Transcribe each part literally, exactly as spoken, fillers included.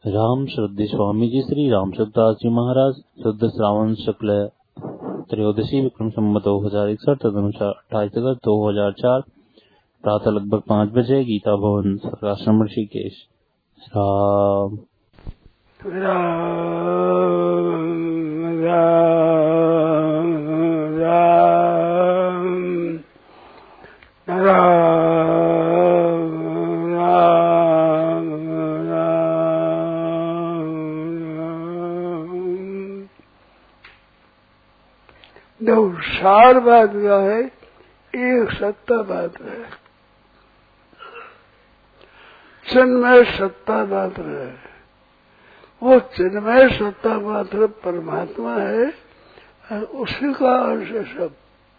राम श्रद्धे स्वामी जी श्री राम दास जी महाराज शुद्ध श्रावण शुक्ल त्रयोदशी विक्रम संवत दो हजार इकसठ तदनुसार अट्ठाईस अगस्त दो हजार चार प्रातः लगभग पाँच बजे गीता भवन सर्गाश्रम ऋषिकेश। राम राम राम राम राम दो सार बात का है, एक सत्ता बात है। चिन्मय सत्ता मात्र है, वो चिन्मय सत्ता मात्र परमात्मा है और उसी का अंश सब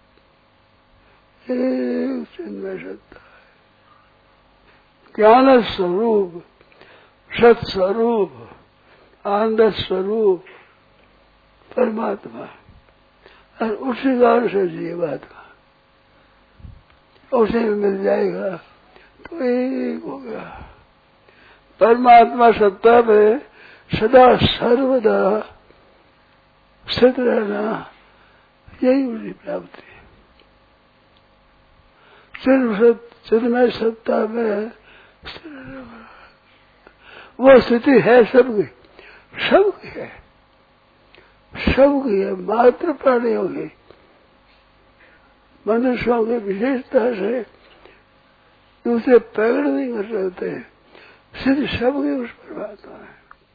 एक चिन्मय सत्ता है। ज्ञान स्वरूप, सत स्वरूप, आनंद स्वरूप परमात्मा और उसी का अंश जीवात्मा, उसे मिल जाएगा तो एक हो गया। परमात्मा सत्ता में सदा सर्वदा स्थित रहना, यही उसकी प्राप्ति है। सिर्फ चिन्मय सत्ता में स्थित रहना, वो स्थिति है सबकी, सबकी है, सबकी है, मात्र प्राणियों की, मनुष्यों की विशेषता से दूसरे प्रकट नहीं कर सकते, सिर्फ सबके उस परमात्मा है।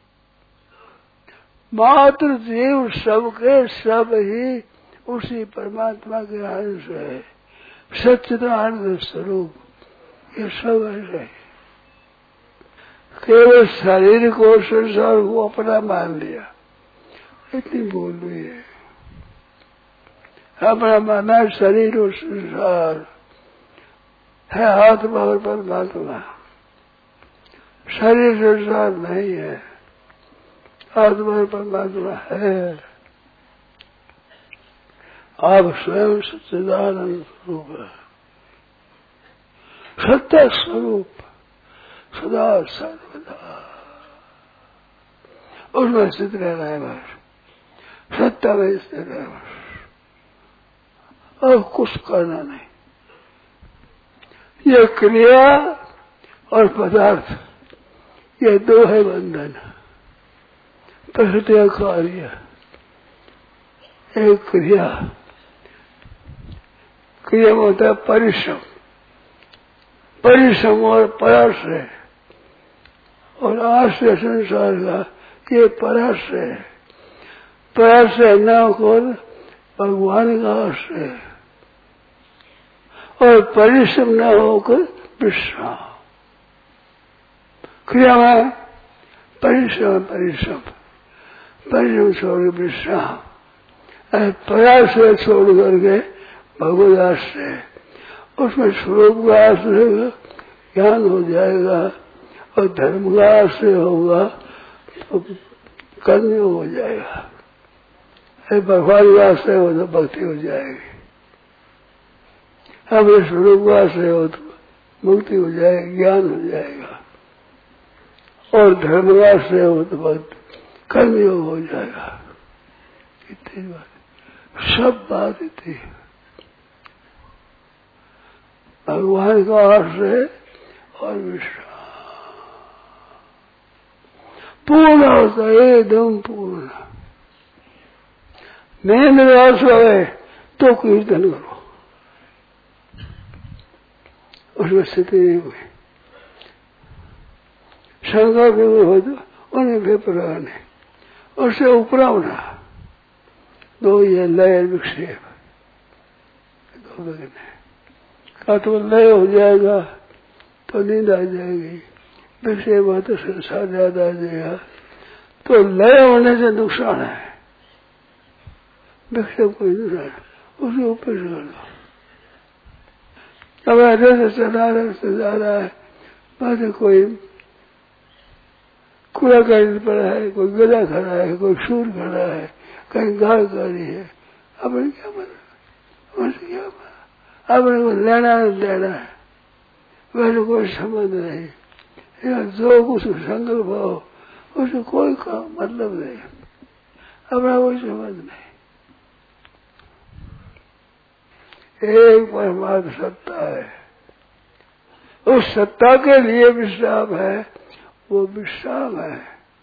मात्र जीव सबके सब ही उसी परमात्मा के अंश है, सच्चिदानंद स्वरूप, ये सब अंश है। केवल शरीर को संसार को अपना मान लिया, इतनी भूल हुई है। अपना माना शरीर और संसार है, आत्मा और परमात्मा, शरीर संसार नहीं है, आत्मा और परमात्मा है। आप स्वयं सच्चिदानंद स्वरूप है, सत्य स्वरूप, सदा सर्वदा उसमें स्थित रहना है बस, सत्ता में स्थित है बस, और कुछ करना नहीं। ये क्रिया और पदार्थ, ये दो है बंधन, प्रकृति कार्य। एक क्रिया, क्रिया में होता है परिश्रम, परिश्रम और प्रयास है, और आश्रय संसार का ये प्रयास है। प्रयास है न होकर भगवान का आश्रय, और परिश्रम न होकर विश्राम। क्रिया में परिश्रम परिश्रम परिश्रम छोड़ के विश्राम, प्रयास से छोड़ करके भगवत आश्रय, उसमें स्वरूप का आश्रय ज्ञान हो जाएगा, और धर्म का आश्रय होगा तो कर्म हो जाएगा, भगवान का आश्रय हो तो भक्ति हो जाएगी, हमें स्वरूप का आश्रय हो तो मुक्ति हो जाएगी, ज्ञान हो जाएगा, और धर्म का आश्रय हो तो भक्ति कर्म योग हो जाएगा। इतनी बात, सब बात इतनी। भगवान का आश्रय और विश्राम पूर्ण होता है, एकदम पूर्ण। नींद रास है तो कीर्तन करो, उसमें स्थिति नहीं हुई। शंका के हो तो उन्हें विपरा नहीं, उससे ऊपरा उठा दो, ये लय विक्षेप दो बगन है। का तो लय हो जाएगा तो नींद आ जाएगी, विक्षेप हो तो संसार ज्यादा आ जाएगा। तो लय होने से नुकसान है, विक्षेप कोई नुकसान, उसके ऊपर से कर दो। अब ऐसे से चला रहा चला रहा है, बाद कोई कूड़ा करने पड़ा है, कोई गला खड़ा है, कोई सूर खड़ा है, कहीं गाड़ खड़ी है, अपने क्या मतलब, क्या अपने को लेना देना है, वैसे कोई संबंध नहीं। जो कुछ संकल्प हो उसको कोई काम मतलब नहीं, अपना कोई समझ नहीं। एक परमात्मा सत्ता है, उस सत्ता के लिए विश्राम है, वो विश्राम है।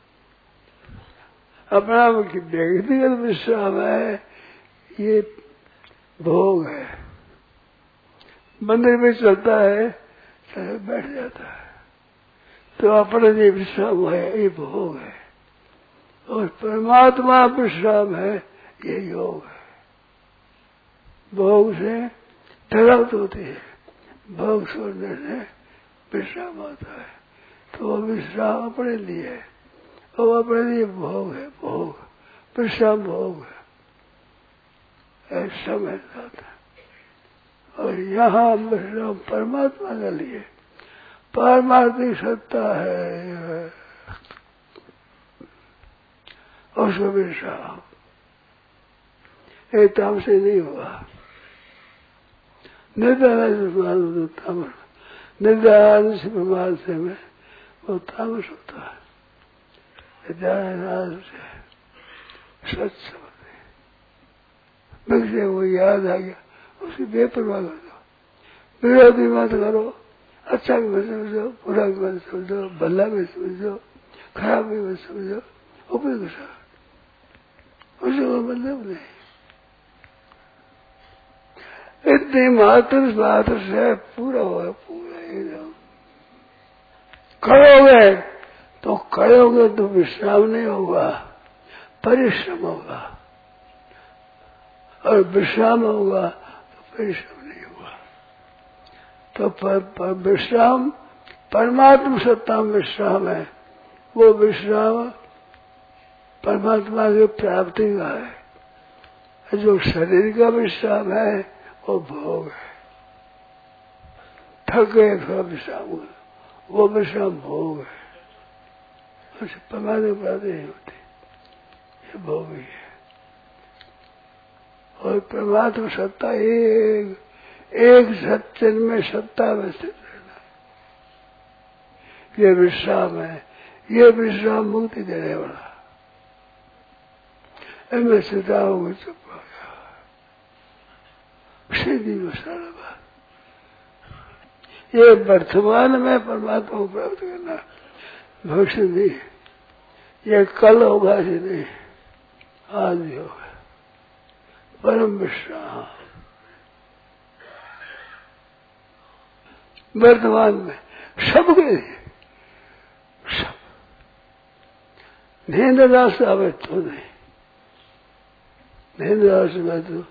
अपना व्यक्तिगत विश्राम है, ये भोग है। मंदिर में चलता है, चले बैठ जाता है, तो अपने लिए विश्राम है, ये भोग है। और परमात्मा विश्राम है, ये योग है। भोग से तड़प होती है, भोग छोड़ने से विश्राम होता है, तो वो विश्राम अपने लिए है, वो अपने लिए भोग है, भोग विश्राम भोग है, ऐसा मैं जाता है। और यहाँ विश्राम परमात्मा के लिए, परमात्मिक सत्ता है, उसको विश्राम एक ताम से नहीं हुआ। निर्धारण से तामस, निर्धारण से प्रमाण से में वो तामस होता है। निर्धारण से सच समझे, मुझे वो याद आ गया, उसकी बेपरवाह कर दो, विरोधी मत करो, अच्छा भी मत समझो, बुरा भी मत समझो, भला भी समझो, खराब भी मत समझो, उपयोग उसको मतलब नहीं। इतनी मात्र मात्र से पूरा होगा, पूरा एकदम खड़े हो गए तो खड़े हो गए तो विश्राम नहीं होगा, परिश्रम होगा, और विश्राम होगा तो परिश्रम नहीं होगा। तो पर, पर विश्राम परमात्मा सत्ता में विश्राम है, वो विश्राम परमात्मा की प्राप्ति का है। जो शरीर का विश्राम है वो भोग है, थक गए थोड़ा विश्राम हुआ, वो विश्राम भोग है, उसे परमात्मा की प्राप्ति नहीं होती, ये भोग ही है। और परमात्मा सत्ता एक एक सच्चन में सत्ता में स्थित रहना, ये विश्राम है, ये विश्राम मुक्ति देने वाला। मैं सीधा होगा चुप हो गया, सीधी मसाला बात। ये वर्तमान में परमात्मा को प्राप्त करना, भविष्य नहीं, ये कल होगा ही नहीं, आज भी होगा। परम विश्राम वर्तमान में सबके लिए, सब नींद रास आवे तो नहीं, नींद रास में तो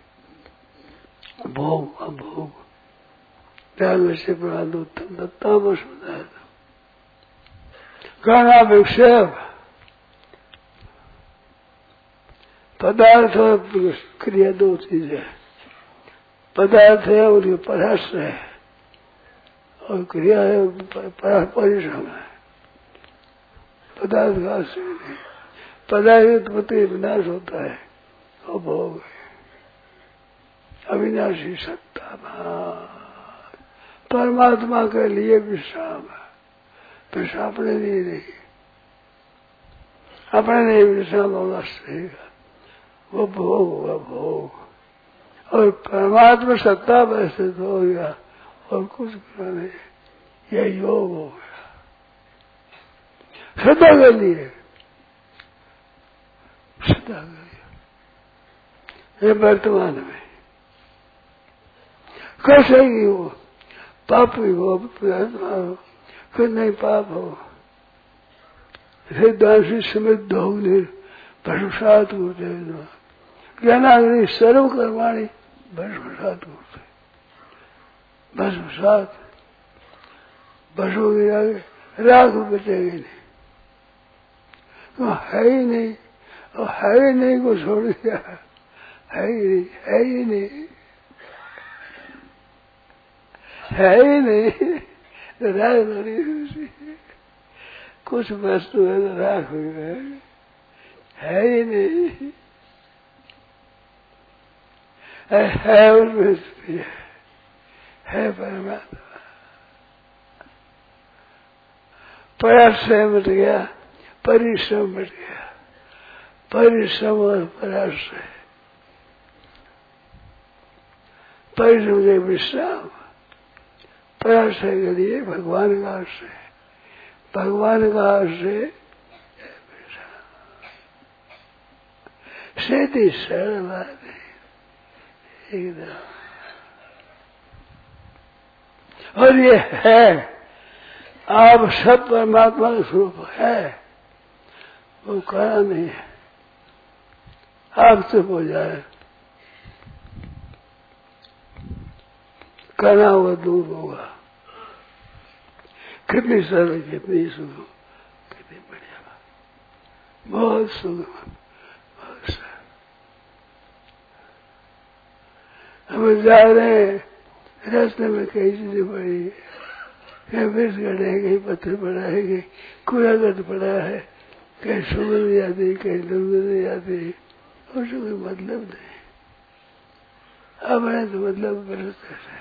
भोग अभोग ध्यान में से प्राण उत्तम दत्ता बस बताया था। कहना विक्षेप पदार्थ और क्रिया दो चीजें, पदार्थ है उनके परस है, और क्रिया है परिश्रम है। पदार्थ का आश्रय नहीं, पदार्थ उत्पत्ति विनाश होता है, वो भोग है। अविनाशी सत्ता परमात्मा के लिए विश्राम है, विश्राम अपने लिए नहीं, अपने लिए विश्राम होगा रहेगा, वो भोग होगा भोग। और परमात्मा सत्ता में स्थित हो गया और कुछ करना नहीं, यह योग हो गया सदा के लिए, सदा के लिए। ये वर्तमान में कैसे ही हो, पाप ही हो, पुण्यात्मा हो, फिर नहीं पाप हो, दासी समृद्ध होने भस्मसात होते, ज्ञानाग्नि सर्व कर्माणी भस्मसात होते, भस्मसात भस्म हो गया, राख बचेगी नहीं, तो है ही नहीं, और है ही नहीं को छोड़ दिया, है ही नहीं, है ही नहीं, है ही नहीं, तो राख बड़ी कुछ वस्तु है तो राख हुई है, है ही नहीं, है, है उसमें है, है परमात्मा। परस से मिट गया, परिश्रम बढ़ गया, परिश्रम और पराश्रय। परिश्रम के विश्राम, पराश्रय के लिए भगवान का आश्रय, भगवान का आश्रय सीधी सरल बात है एकदम। और ये है, आप सब परमात्मा का स्वरूप है, वो कहा नहीं है, आप चुप हो जाए, करना हुआ दूर होगा। कितनी सरल, कितनी सुगम, कितनी बढ़िया बात, बहुत सुगम, बहुत सरल। हम जा रहे हैं, रास्ते में कई चीजें पड़ी है, कहीं विष गड़े हैं, कहीं पत्थर पड़ा है, कहीं कूड़ागढ़ पड़ा है, कहीं सुगंध आती, कहीं दुर्गंध आती, उसको कोई मतलब नहीं। अपने तो मतलब बरसते है,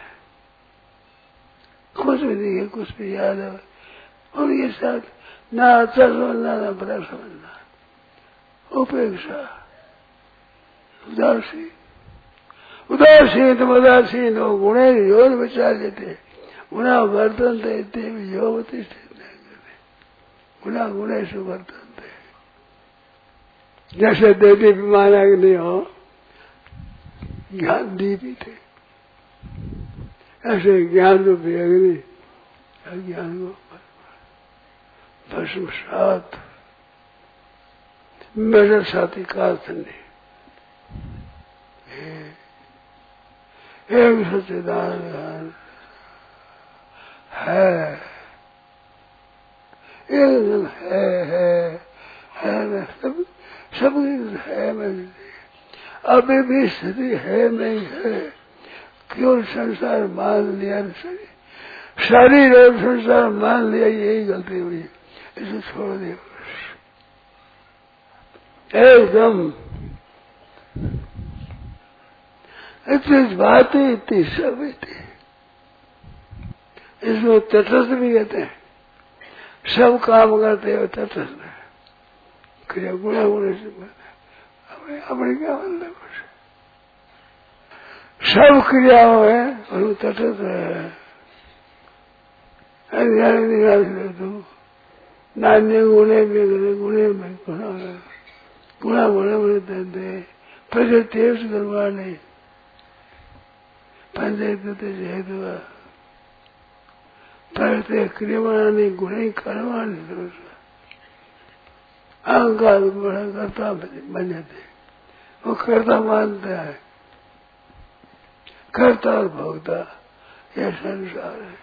कुछ भी नहीं है, कुछ भी याद है उनके साथ ना अच्छा समझना ना बुरा समझना, उपेक्षा, उदासीन, उदासीन उदासीन हो गुणे योग विचार लेते, गुणा वर्तन देते योग प्रतिष्ठित नहीं करते, गुणा गुणे से वर्तन थे। जैसे देते भी माना कि नहीं हो, ज्ञान दी भी थे, ऐसे ज्ञान को भी अग्नि, अज्ञान को भस्म सात, मेरे साथी का नहीं, एक सच्चिदानंद है, एकदम है है है, सब सब है मैं, अभी भी स्थिति है नहीं है, क्यों संसार मान लिया, शरीर और संसार मान लिया, यही गलती हुई, इसे छोड़ दिया एकदम। इतनी बातें, इतनी सब इतनी, इसमें तटस्थ भी कहते हैं, सब काम करते हो तटस्थ, क्रिया गुणा गुण से अपने अपने क्या मतलब, सब क्रियाओं है और तटस्थ है, तो नान्य गुणे में गुणे में गुणा गुणा गुणे में दे प्रकृति करवाने पंचायत हेतु प्रकृति क्रियमाणी गुणे करवाने, अहंकार बड़ा करता बन जाते, वो करता मानता है, करता और भोगता, यह संसार है,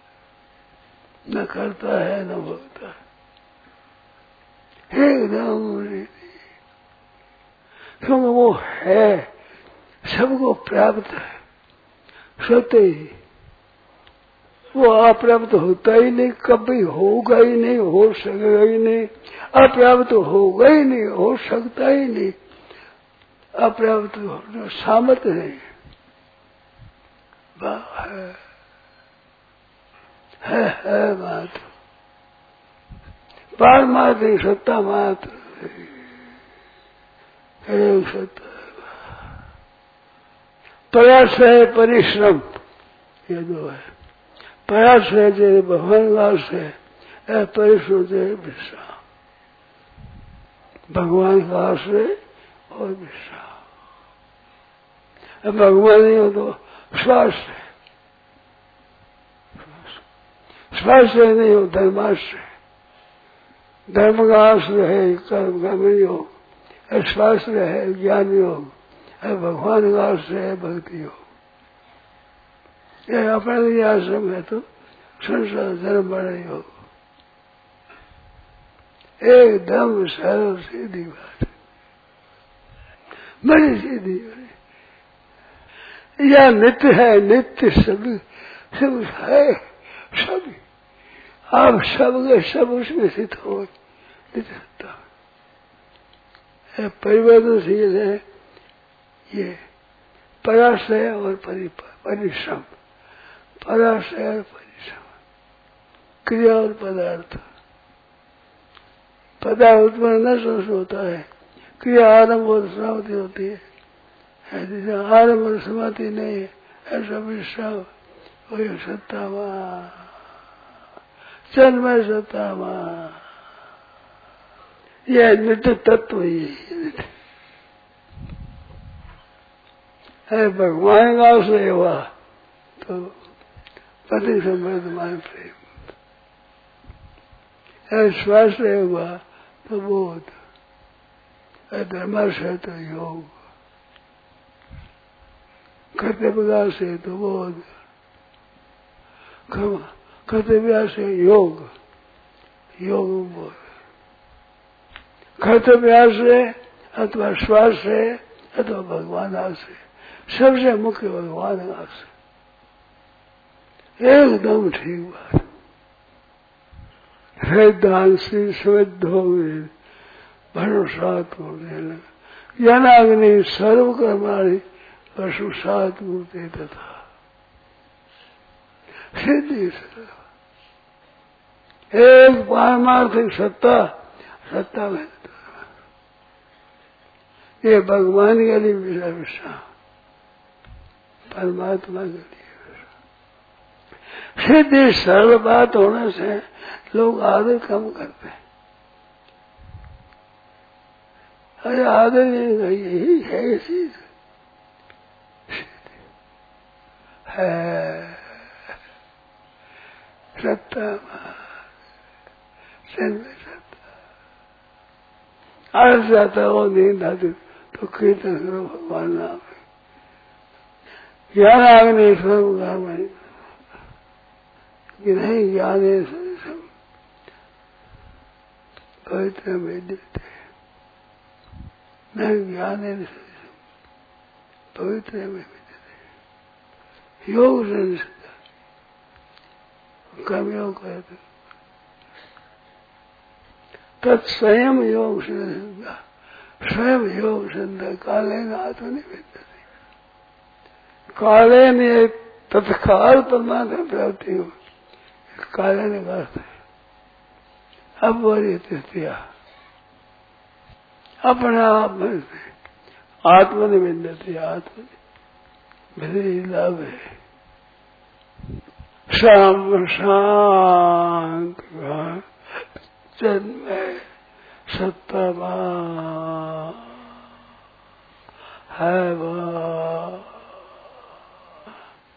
न करता है न भोगता, एकदम क्योंकि वो है, सबको प्राप्त है, सत्य ही, वो अप्राप्त होता ही नहीं, कभी होगा ही नहीं, हो सकेगा ही नहीं, अप्राप्त होगा ही नहीं, हो सकता ही नहीं, अप्राप्त होना सामर्थ्य नहीं है, है, है मात्र, पार मात्र सत्ता मात्र, एक सत्ता, प्रयास है परिश्रम, ये दो है, प्रयास है जो भगवान का आश्रय, परिश्रम से विश्राम, भगवान का आश्रय और विश्राम। भगवान नहीं हो तो श्वास है, श्वास नहीं हो धर्माश्रय, धर्म का आश्रय है कर्म का योग, शास्त्र है ज्ञान योग, भगवान का आश्रय है भक्ति योग। ये अपने लिए आश्रम है तो संसार धर्म बड़ा योग, एकदम सरल सीधी बात, बड़ी सीधी बड़ी, यह नित्य है, नित्य सब सब है, सब आप सब के सब उसमें स्थित हो, नित्य सत्ता परिवर्तनशील है, ये पराश्रय और परिश्रम, पराश्रय और परिश्रम, क्रिया और पदार्थ, पता उत्पन्न न सोच होता है क्रिया आरंभ और समाप्ति होती है, जैसे आरंभ और समाप्ति नहीं है ऐसा विश्राम वही सत्ता मां चन्मय सत्ता मां, यह नित्य तत्व ही है। भगवान का से हुआ तो पति संबंध मान प्रेम, श्वास से हुआ तो बोध, धर्म से तो योग, कर्तव्य से तो बोध, कर्तव्य से योग, योग बोध, कर्तव्य से अथवा श्वास से अथवा भगवान से, सबसे मुख्य भगवान से, एकदम ठीक बात। वेदांत से शुद्ध हो गए, भरोसात होने लगा, जनाग्नि सर्व कर्माणी पशु सात मूर्ति तथा सिद्धि एक पारमार्थिक सत्ता, सत्ता में ये भगवान के लिए विषय विषय, परमात्मा के लिए सिद्धि सरल बात होने से लोग आदर कम करते हैं। अरे आदर यही है, चीज है सत्ता सत्ता आज जाता हो नींद आती तो कीर्तन करो भगवान नाम, ज्ञान आग्नि स्वरूप कि नहीं ज्ञाने पवित्र में देते नहीं, ज्ञाने पवित्र में देते, योग से कम योग कहते तत्स्वयं योग से स्वयं योग संध्या काले न आत्मनिवेदते, काले ने तत्काल परमात्मा प्राप्ति हो, काले ने करते अब वही तृतीया अपने आप में आत्मनिवेदते, आत्म विधि लाभ है शाम शांत जन्मय सत्ता है।